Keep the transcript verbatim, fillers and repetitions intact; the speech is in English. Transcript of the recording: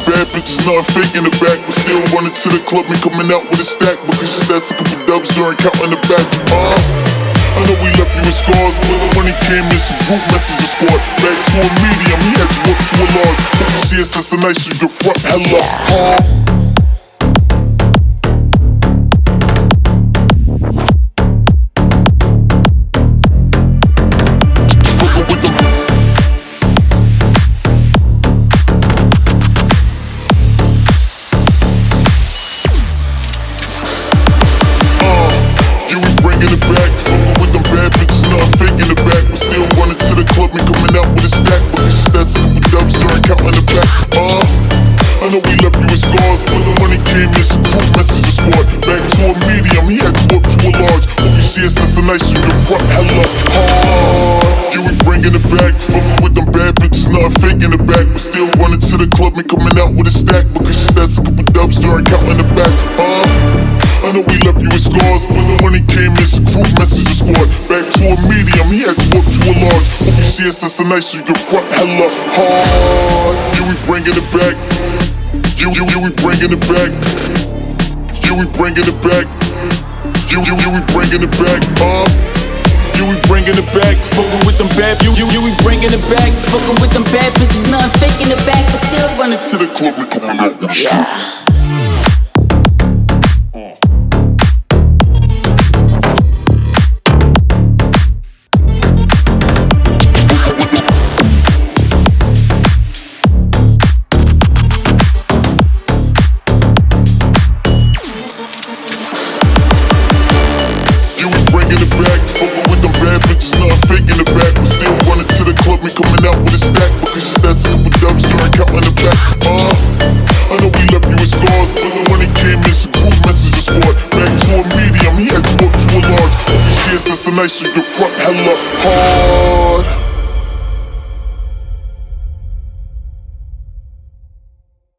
bad bitches, nothing fake in the back. But still running to the club and coming out with a stack. Because you stats a couple dubs during counting the back. Uh, I know we left you with scars, but when he came in, some group messenger squad. Back to a medium, he had you up to a large. Hope you see us as a nice, you can front hella hard. Nice, you can front hella hard. You we bringing it back, fucking with them bad bitches, nothing fake in the back. But still running to the club and coming out with a stack. Because you stats a couple dubs during counting the back. Uh, I know we left you with scars, but when he came in, some group messenger squad. Back to a medium, he had you up to a large. Hope you see us as a nice, you can front hella hard. You we bringing it back. You, you, you we bringing it back. You we bringing it back. You, you, you, we bringing it back, uh You, we bringing it back, fucking with them bad You, you, you, we bringing it back, fucking with them bad bitches, nothing fake in the back, but still running to the club and coming out with shit. Yeah. Coming out with a stack, because you stats a couple dubs during counting the back. Uh, I know we left you with scars, but when he came in, some group messenger squad. Back to a medium, he had you up to a large. Hope you see us as a nice, you can front hella hard.